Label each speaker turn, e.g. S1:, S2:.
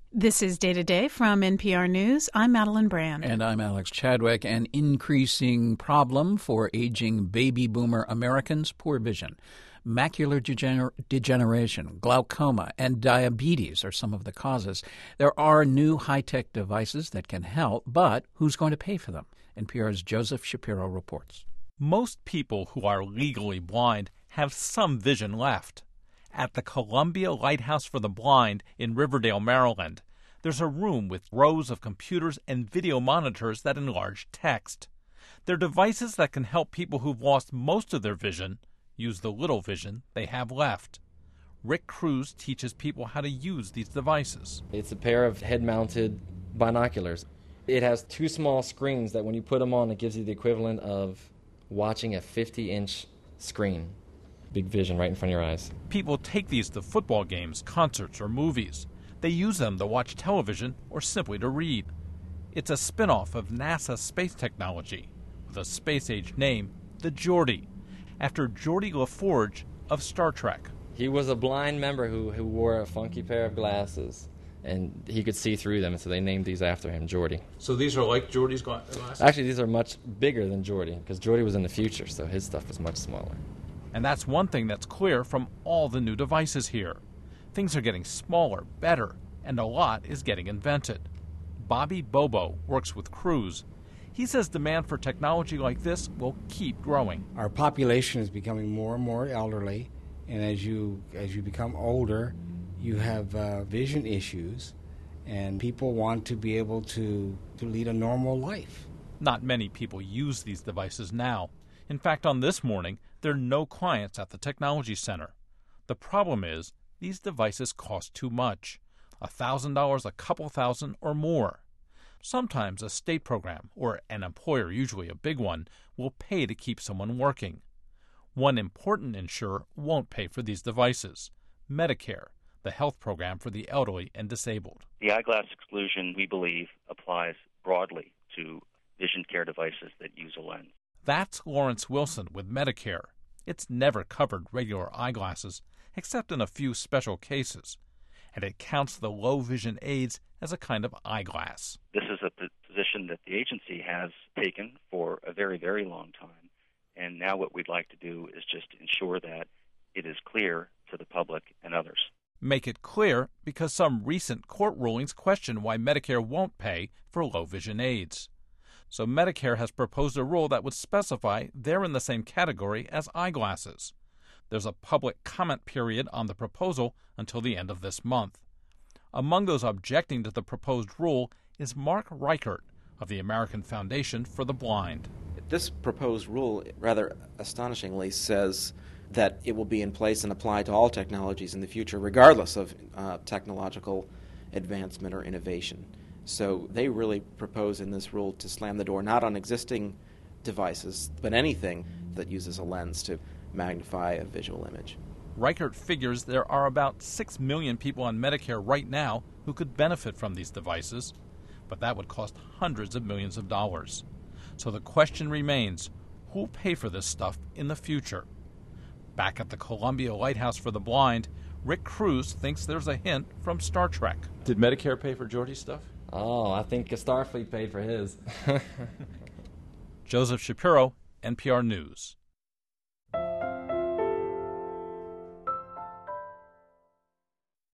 S1: This is Day to Day from NPR News. I'm Madeline Brand.
S2: And I'm Alex Chadwick. An increasing problem for aging baby boomer Americans: poor vision. Macular degeneration, glaucoma, and diabetes are some of the causes. There are new high-tech devices that can help, but who's going to pay for them? NPR's Joseph Shapiro reports.
S3: Most people who are legally blind have some vision left. At the Columbia Lighthouse for the Blind in Riverdale, Maryland, there's a room with rows of computers and video monitors that enlarge text. They're devices that can help people who've lost most of their vision use the little vision they have left. Rick Cruz teaches people how to use these devices.
S4: It's a pair of head-mounted binoculars. It has two small screens that when you put them on, it gives you the equivalent of watching a 50-inch screen. Big vision right in front of your eyes.
S3: People take these to football games, concerts, or movies. They use them to watch television or simply to read. It's a spin-off of NASA space technology with a space-age name, the Geordi, after Geordi LaForge of Star Trek.
S4: He was a blind member who wore a funky pair of glasses, and he could see through them, so they named these after him, Geordi.
S3: So these are like Geordi's glasses?
S4: Actually, these are much bigger than Geordi, because Geordi was in the future, so his stuff was much smaller.
S3: And that's one thing that's clear from all the new devices here. Things are getting smaller, better, and a lot is getting invented. Bobby Bobo works with Cruz. He says demand for technology like this will keep growing.
S5: Our population is becoming more and more elderly, and as you become older, you have vision issues, and people want to be able to lead a normal life.
S3: Not many people use these devices now. In fact, on This Morning, there are no clients at the Technology Center. The problem is these devices cost too much. $1,000, a couple thousand, or more. Sometimes a state program, or an employer, usually a big one, will pay to keep someone working. One important insurer won't pay for these devices: Medicare, the health program for the elderly and disabled.
S6: The eyeglass exclusion, we believe, applies broadly to vision care devices that use a lens.
S3: That's Lawrence Wilson with Medicare. It's never covered regular eyeglasses, except in a few special cases, and it counts the low vision aids as a kind of eyeglass.
S6: This is a position that the agency has taken for a very, very long time, and now what we'd like to do is just ensure that it is clear to the public and others.
S3: Make it clear because some recent court rulings question why Medicare won't pay for low vision aids. So Medicare has proposed a rule that would specify they're in the same category as eyeglasses. There's a public comment period on the proposal until the end of this month. Among those objecting to the proposed rule is Mark Reichert of the American Foundation for the Blind.
S7: This proposed rule, rather astonishingly, says that it will be in place and apply to all technologies in the future, regardless of technological advancement or innovation. So they really propose in this rule to slam the door not on existing devices, but anything that uses a lens to magnify a visual image.
S3: Reichert figures there are about 6 million people on Medicare right now who could benefit from these devices, but that would cost hundreds of millions of dollars. So the question remains, who'll pay for this stuff in the future? Back at the Columbia Lighthouse for the Blind, Rick Cruz thinks there's a hint from Star Trek.
S8: Did Medicare pay for Geordi's stuff?
S4: Oh, I think Starfleet paid for his.
S3: Joseph Shapiro, NPR News.